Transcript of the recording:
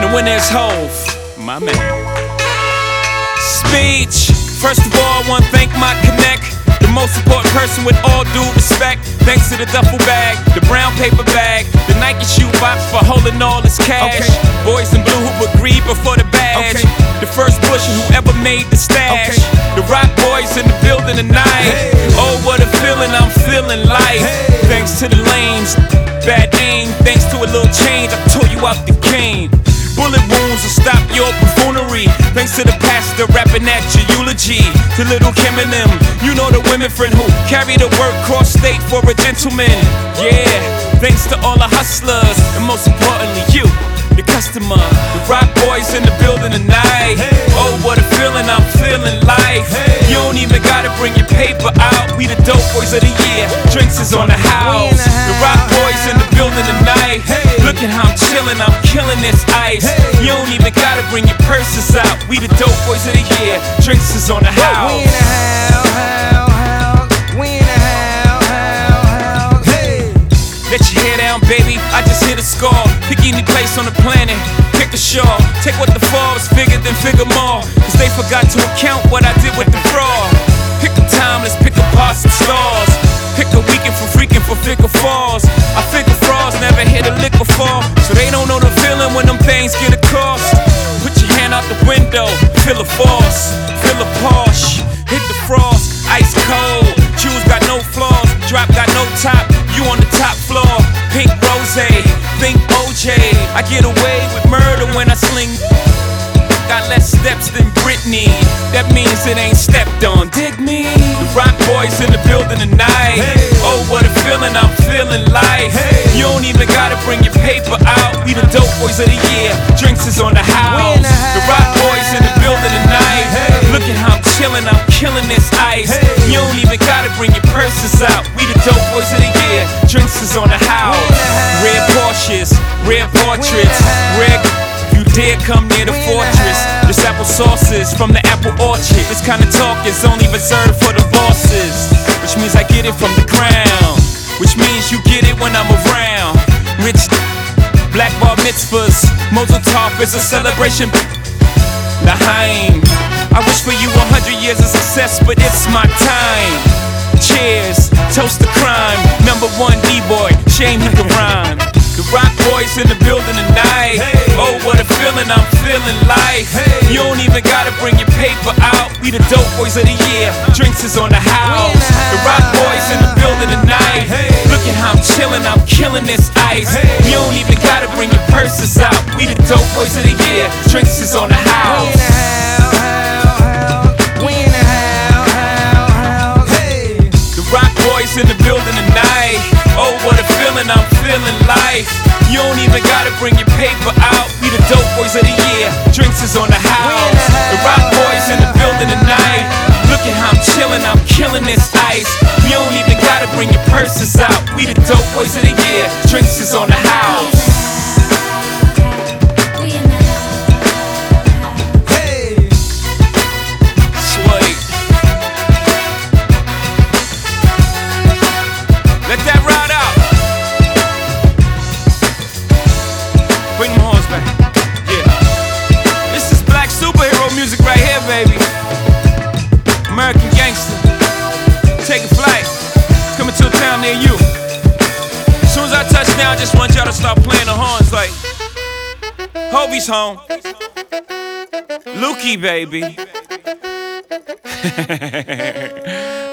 The winner is Hov, my man. Speech. First of all, I want to thank my connect, the most important person with all due respect. Thanks to the duffel bag, the brown paper bag, the Nike shoe box for holding all this cash. Boys in blue who would greed before the badge. The first Bush who ever made the stash. The rock boys in the building tonight. Oh, what a feeling, I'm feeling life. Thanks to the lanes, bad aim. Thanks to a little change, I tore you out the game. Bullet wounds will stop your buffoonery. Thanks to the pastor rapping at your eulogy. To Little Kim and them, you know the women friend who carry the work cross state for a gentleman. Yeah, thanks to all the hustlers, and most importantly you, the customer. The rock boys in the building tonight. Oh, what a feeling, I'm feeling life. You don't even gotta bring your paper out. We the dope boys of the year, drinks is on the house. The rock boys in the building tonight. Look at how I'm chillin', I'm killing this ice. You don't even gotta bring your purses out. We the dope boys of the year, drinks is on the house. We in the house, we in the house, hey. Let your hair down, baby, I just hit a score. Pick any place on the planet, pick a shore. Take what the Forbes figured, then figure more. Cause they forgot to account what I did with the fraud. Pick a time, let's pick apart some stars. Pick a weekend for freaking for figure falls. I figure frauds never hit a lick before, so they don't know the feeling when them things get a cost. Put your hand out the window, feel a force, feel a Porsche, hit the frost, ice cold. Shoes got no flaws, drop got no top. You on the top floor, pink rose, think OJ. I get away with murder when I sling. Got less steps than Britney. That means it ain't stepped on, dig me? The rock boys in the building tonight. Oh, what a feeling, I'm feeling life. You don't even gotta bring your paper out. We the dope boys of the year, drinks is on the house. The rock boys in the building tonight. Look at how I'm chillin', I'm killing this ice. You don't even gotta bring your purses out. We the dope boys of the year, drinks is on the house. Red Porsches, red portraits, red. You dare come near the fortress. This apple sauces from the apple orchard. This kind of talk is only reserved for the bosses, which means I get it from the ground, which means you get it when I'm around. Rich black bar mitzvahs, Mazel Tov is a celebration. L'chaim, I wish for you 100 years of success, but it's my time. Cheers, toast to crime. Number one D-boy, shame he can rhyme. The rock boys in the building tonight. Oh, what a feeling, I'm feeling life. You don't even gotta bring your paper out. We the dope boys of the year, drinks is on the house. The rock boys in the building tonight. Look at how I'm chillin', I'm killing this ice. You don't even gotta bring your purses out. We the dope boys of the year, drinks is on the house. We in the house, hey. The rock boys in the building tonight. Oh, what a feeling, I'm feeling life. You don't even gotta bring your paper out. We the dope boys of the year, drinks is on the house. The rock boys in the building tonight. Look at how I'm chillin', I'm killing this ice. You don't even gotta bring your purses out. We the dope boys of the year, drinks is on the house. Let that ride out. Bring them horns back. Yeah. This is black superhero music right here, baby. American gangster. Take a flight. It's coming to a town near you. As soon as I touch down, I just want y'all to start playing the horns like Hovey's home. Lukey, baby.